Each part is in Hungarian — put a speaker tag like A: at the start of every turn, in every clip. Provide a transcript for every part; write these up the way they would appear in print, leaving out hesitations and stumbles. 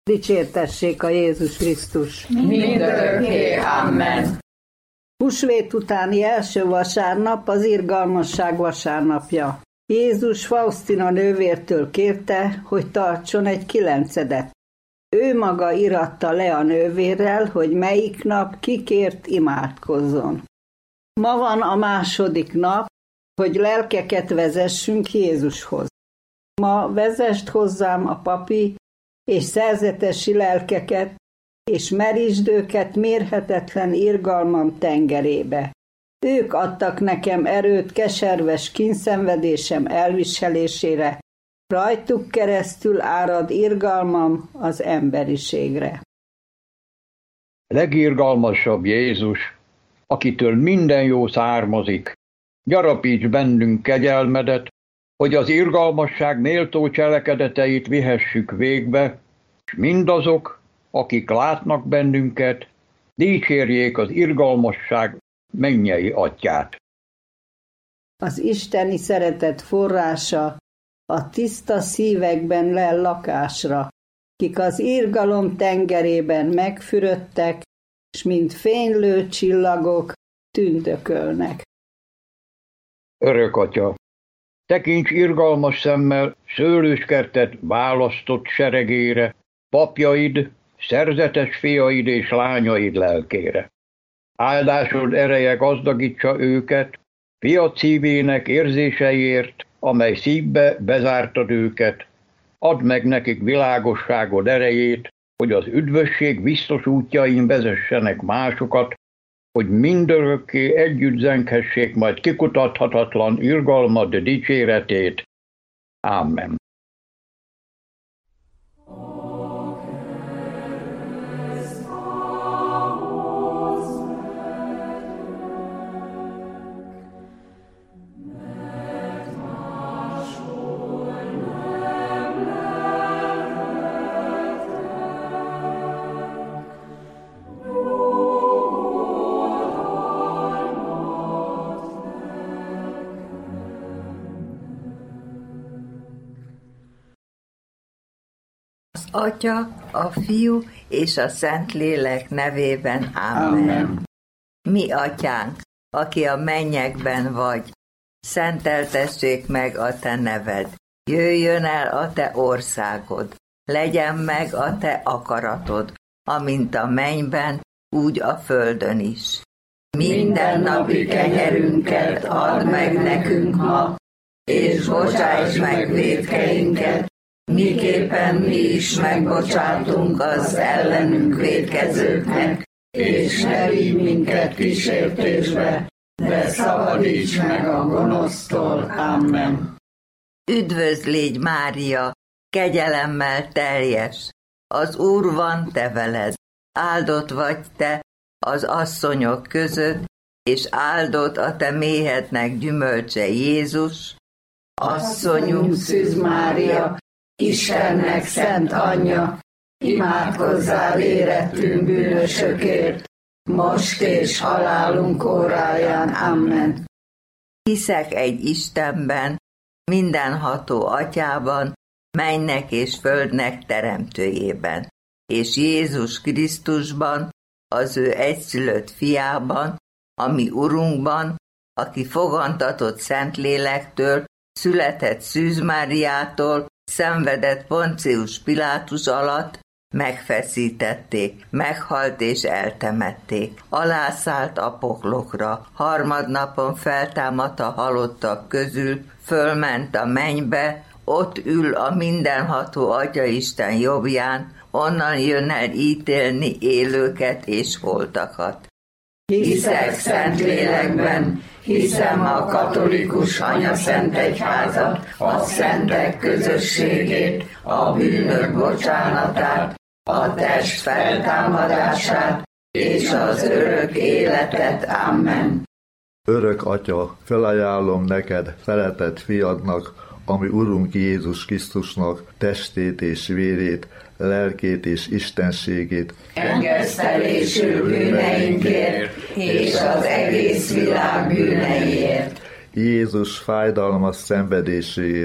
A: Dicsértessék a Jézus Krisztus!
B: Mindörökké, amen.
A: Húsvét utáni első vasárnap az irgalmasság vasárnapja. Jézus Faustina nővértől kérte, hogy tartson egy 9. Ő maga íratta le a nővérrel, hogy melyik nap kikért imádkozzon. Ma van a második nap, hogy lelkeket vezessünk Jézushoz. Ma vezest hozzám a papi és szerzetesi lelkeket, és merítsd őket mérhetetlen irgalmam tengerébe. Ők adtak nekem erőt keserves kínszenvedésem elviselésére, rajtuk keresztül árad irgalmam az emberiségre.
C: Legirgalmasabb Jézus, akitől minden jó származik, gyarapíts bennünk kegyelmedet, hogy az irgalmasság méltó cselekedeteit vihessük végbe, és mindazok, akik látnak bennünket, dicsérjék az irgalmasság mennyei atyát.
A: Az isteni szeretet forrása a tiszta szívekben lel lakásra, kik az irgalom tengerében megfürödtek, s mint fénylő csillagok tündökölnek.
C: Örök Atya, tekints irgalmas szemmel szőlőskertet választott seregére, papjaid, szerzetes fiaid és lányaid lelkére. Áldásod ereje gazdagítsa őket, fiat szívének érzéseiért, amely szívbe bezártad őket. Add meg nekik világosságod erejét, hogy az üdvösség biztos útjain vezessenek másokat, hogy mindörökké együtt zenghessék majd kikutathatatlan irgalmad dicséretét. Amen.
B: Atya, a Fiú és a Szentlélek nevében. Amen. Mi atyánk, aki a mennyekben vagy, szenteltessék meg a te neved. Jöjjön el a te országod, legyen meg a te akaratod, amint a mennyben, úgy a földön is. Mindennapi kenyerünket add meg nekünk ma, és bocsáss meg vétkeinket, miképpen mi is megbocsátunk az ellenünk vétkezőknek, és ne vigy minket kísértésbe, de szabadíts meg a gonosztól. Amen.
D: Üdvözl légy, Mária, kegyelemmel teljes, az Úr van te veled, áldott vagy te az asszonyok között, és áldott a te méhednek gyümölcse Jézus.
B: Asszonyunk Szűz Mária, Istennek szent anyja, imádkozzál érettünk bűnösökért, most és halálunk óráján. Amen.
D: Hiszek egy Istenben, mindenható atyában, mennynek és földnek teremtőjében, és Jézus Krisztusban, az ő egyszülött fiában, a mi Urunkban, aki fogantatott Szentlélektől, született Szűz Máriától, szenvedett Poncius Pilátus alatt, megfeszítették, meghalt és eltemették. Alászállt a poklokra, harmadnapon feltámadt a halottak közül, fölment a mennybe, ott ül a mindenható Atyaisten jobbján, onnan jön el ítélni élőket és holtakat.
B: Hiszek Szentlélekben, hiszem a katolikus anyaszentegyházat, a szentek közösségét, a bűnök bocsánatát, a test feltámadását és az örök életet. Amen.
E: Örök Atya, felajánlom neked szeretett fiadnak, ami Urunk Jézus Krisztusnak testét és vérét, lelkét és istenségét,
B: engesztelésű bűneinkért és az egész világ bűneiért,
E: Jézus fájdalmas szenvedéséért,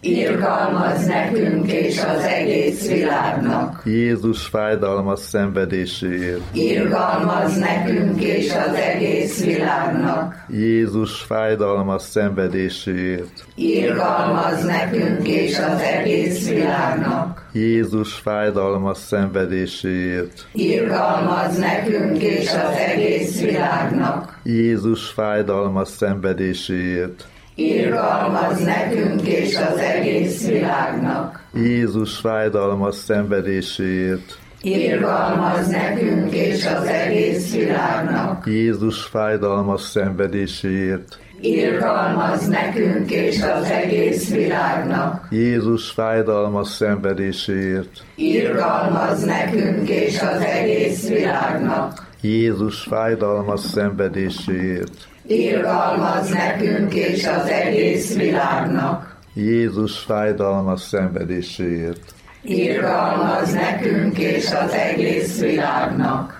D: irgalmaz nekünk és az egész világnak.
E: Jézus fájdalmas szenvedéséért,
D: Irgalmaz nekünk és az egész világnak.
E: Jézus fájdalmas szenvedéséért,
D: Irgalmaz nekünk és az egész világnak.
E: Jézus fájdalmas szenvedéséért,
D: Irgalmaz nekünk és az egész világnak.
E: Jézus fájdalmas szenvedéséért,
D: Irgalmaz nekünk és az egész világnak.
E: Jézus fájdalmas szenvedéséért,
D: Irgalmaz nekünk és az egész világnak.
E: Jézus fájdalmas szenvedéséért,
D: Irgalmaz nekünk és az egész világnak.
E: Jézus fájdalmas szenvedéséért,
D: Irgalmaz nekünk és az egész világnak.
E: Jézus fájdalmas szenvedéséért,
D: Irgalmaz nekünk és az egész világnak.
E: Jézus fájdalmas szenvedéséért.
D: Irgalmaz nekünk és az egész világnak.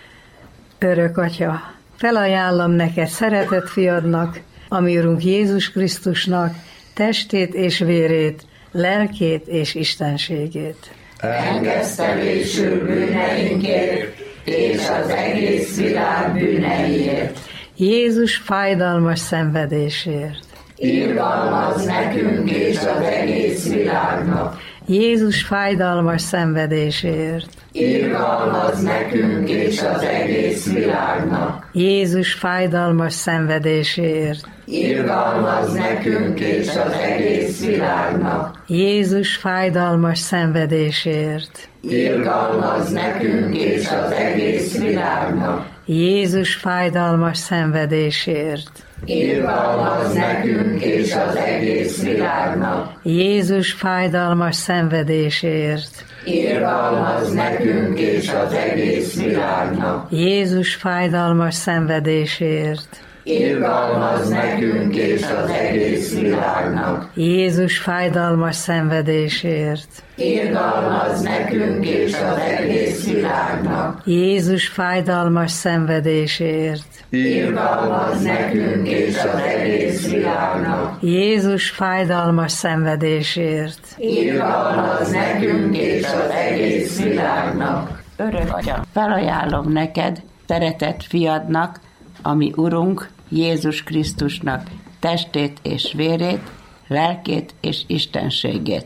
A: Örök Atya, felajánlom neked szeretett fiadnak, ami Urunk Jézus Krisztusnak, testét és vérét, lelkét és istenségét.
D: Engesztelésül bűneinkért és az egész világ bűneiért.
A: Jézus fájdalmas szenvedésért.
D: Irgalmaz nekünk és az egész világnak.
A: Jézus fájdalmas szenvedésért.
D: Irgalmaz nekünk és az egész világnak.
A: Jézus fájdalmas szenvedésért.
D: Irgalmaz nekünk és az egész világnak.
A: Jézus fájdalmas szenvedésért.
D: Irgalmaz nekünk és az egész világnak.
A: Jézus fájdalmas szenvedésért.
D: Irgalmaz nekünk és az egész világnak.
A: Jézus fájdalmas szenvedésért.
D: Irgalmaz nekünk és az egész világnak.
A: Jézus fájdalmas szenvedésért.
D: Irgalmaz nekünk és az egész világnak.
A: Jézus fájdalmas szenvedésért.
D: Irgalmaz nekünk és az egész világnak.
A: Jézus fájdalmas szenvedésért.
D: Irgalmaz nekünk és az egész világnak.
A: Jézus fájdalmas szenvedésért.
D: Irgalmaz nekünk és az egész világnak.
F: Örök Atya, felajánlom neked, szeretett fiadnak, ami Urunk Jézus Krisztusnak testét és vérét, lelkét és istenségét.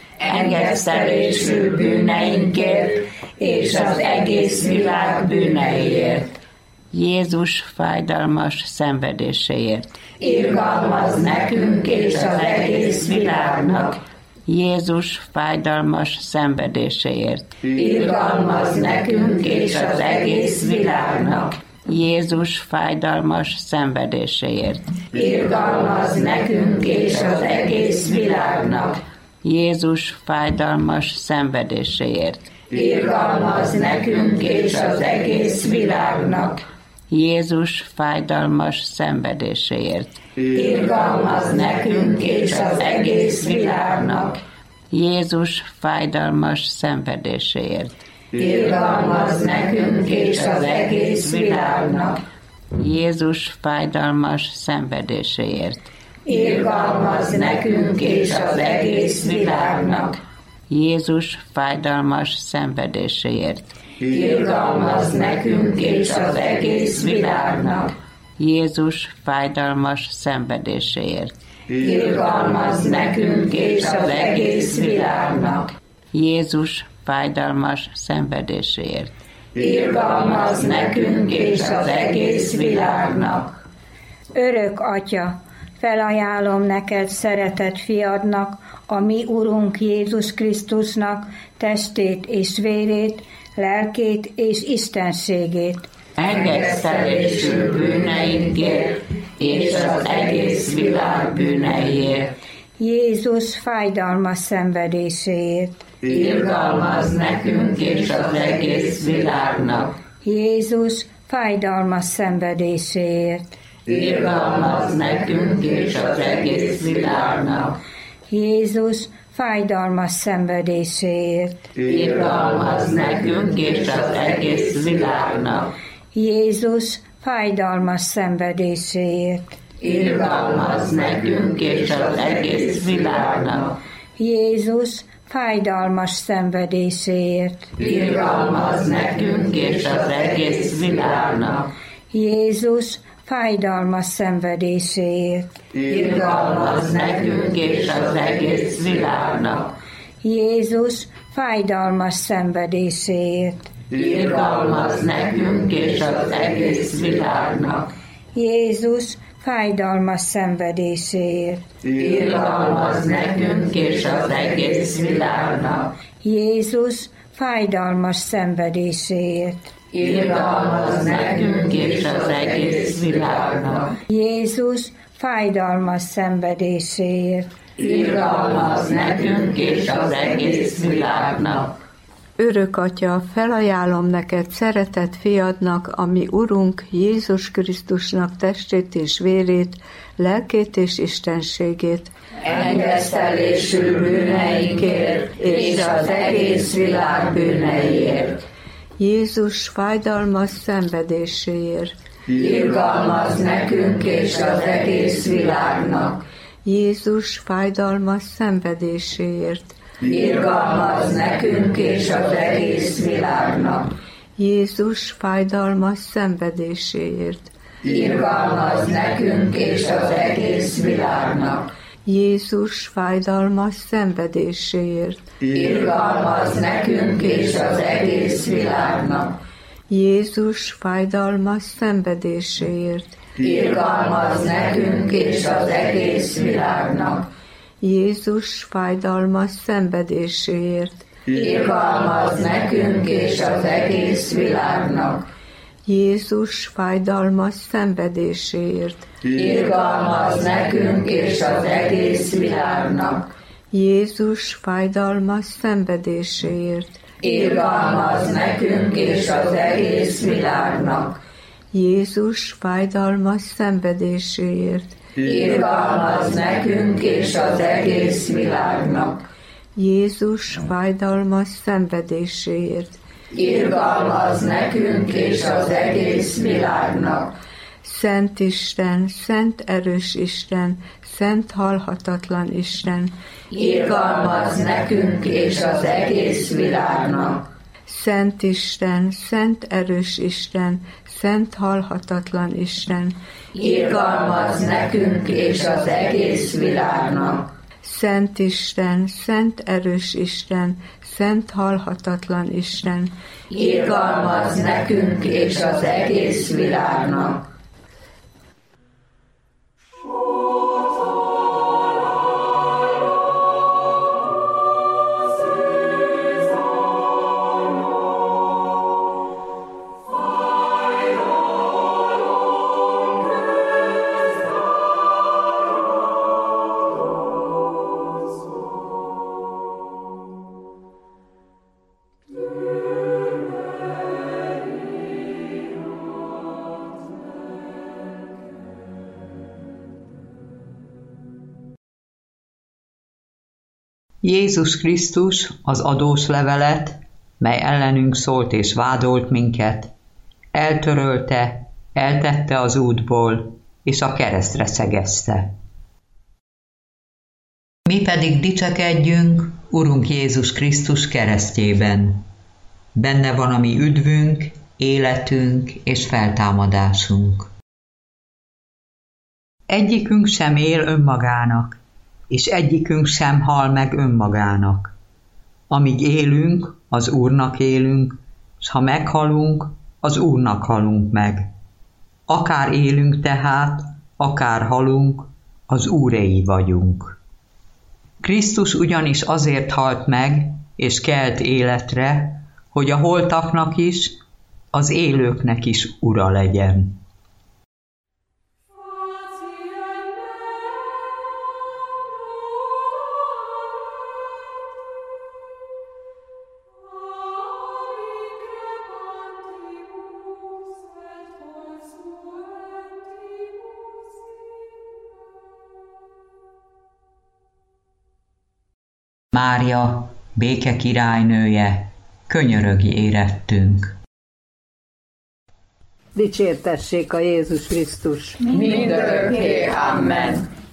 D: Engesztelésül bűneinkért és az egész világ bűneiért.
F: Jézus fájdalmas szenvedéséért.
D: Irgalmaz nekünk és az egész világnak.
F: Jézus fájdalmas szenvedéséért.
D: Irgalmaz nekünk és az egész világnak.
F: Jézus fájdalmas szenvedéséért.
D: Irgalmaz nekünk és az egész világnak.
F: Jézus fájdalmas szenvedéséért.
D: Irgalmaz nekünk és az egész világnak.
F: Jézus fájdalmas szenvedéséért.
D: Irgalmaz nekünk és az egész világnak.
F: Jézus fájdalmas szenvedéséért.
D: Irgalmaz nekünk és az egész világnak.
F: Jézus fájdalmas szenvedéséért.
D: Irgalmaz nekünk és az egész világnak.
F: Jézus fájdalmas szenvedéséért.
D: Irgalmaz nekünk és az egész világnak.
F: Jézus fájdalmas szenvedéséért.
D: Irgalmaz nekünk és az egész világnak.
F: Jézus fájdalmas szenvedéséért.
D: Irgalmaz nekünk és az egész világnak.
G: Örök Atya, felajánlom neked szeretett fiadnak, a mi Urunk Jézus Krisztusnak testét és vérét, lelkét és istenségét.
D: Engesztelésül bűneinkért és az egész világ bűneiért.
G: Jézus fájdalmas szenvedéséért.
D: Irgalmaz nekünk és az egész világnak.
G: Jézus fájdalmas szenvedéséért.
D: Irgalmaz nekünk és az egész világnak.
G: Jézus fájdalmas szenvedéséért.
D: Irgalmaz nekünk és az egész világnak.
G: Jézus fájdalmas szenvedéséért.
F: irgalmazz nekünk és az egész világnak.
G: Jézus fájdalmas szenvedéséért.
F: Irgalmazz nekünk és az egész világnak.
G: Jézus fájdalmas szenvedéséért.
F: Irgalmazz nekünk és az egész világnak.
G: Jézus fájdalmas szenvedéséért.
F: Irgalmazz nekünk és az egész világnak.
G: Jézus fájdalmas szenvedéséért.
F: Irgalmazz nekünk és az egész világnak.
G: Jézus fájdalmas szenvedéséért.
F: Irgalmazz nekünk és az egész világnak.
G: Jézus fájdalmas szenvedéséért.
F: Irgalmazz nekünk és az egész világnak.
A: Örök Atya, felajánlom neked szeretett fiadnak, ami Urunk Jézus Krisztusnak testét és vérét, lelkét és istenségét,
F: Engesztelésül bűneinkért és az egész világ bűneiért.
A: Jézus fájdalmas szenvedéséért,
F: Irgalmazz nekünk és az egész világnak.
A: Jézus fájdalmas szenvedéséért,
F: Irgalmazz nekünk és az egész világnak.
A: Jézus fájdalmas szenvedéséért,
F: Irgalmazz nekünk és az egész világnak.
A: Jézus fájdalmas szenvedéséért,
F: Irgalmazz nekünk és az egész világnak.
A: Jézus fájdalmas szenvedéséért,
F: Irgalmazz nekünk és az egész világnak.
A: Jézus fájdalmas szenvedéséért,
F: Irgalmazz nekünk és az egész világnak.
A: Jézus fájdalmas szenvedéséért,
F: Irgalmazz nekünk és az egész világnak.
A: Jézus fájdalmas szenvedéséért,
F: Irgalmazz nekünk és az egész világnak.
A: Jézus fájdalmas szenvedéséért,
F: Irgalmazz nekünk és az egész világnak.
A: Jézus fájdalmas szenvedéséért,
F: Irgalmazz nekünk és az egész világnak.
A: Szent Isten, szent erős Isten, szent halhatatlan Isten,
F: Irgalmazz nekünk és az egész világnak.
A: Szent Isten, szent erős Isten, szent halhatatlan Isten,
F: Irgalmazz nekünk és az egész világnak.
A: Szent Isten, szent erős Isten, szent halhatatlan Isten,
F: Irgalmazz nekünk és az egész világnak.
H: Jézus Krisztus az adós levelet, mely ellenünk szólt és vádolt minket, eltörölte, eltette az útból, és a keresztre szegezte. Mi pedig dicsekedjünk Urunk Jézus Krisztus keresztjében. Benne van a mi üdvünk, életünk és feltámadásunk. Egyikünk sem él önmagának, és egyikünk sem hal meg önmagának. Amíg élünk, az Úrnak élünk, s ha meghalunk, az Úrnak halunk meg. Akár élünk tehát, akár halunk, az Úréi vagyunk. Krisztus ugyanis azért halt meg, és kelt életre, hogy a holtaknak is, az élőknek is ura legyen. Mária, béke királynője, könyörögj érettünk.
A: Dicsértessék a Jézus Krisztus.
F: Mindörökké. Amen.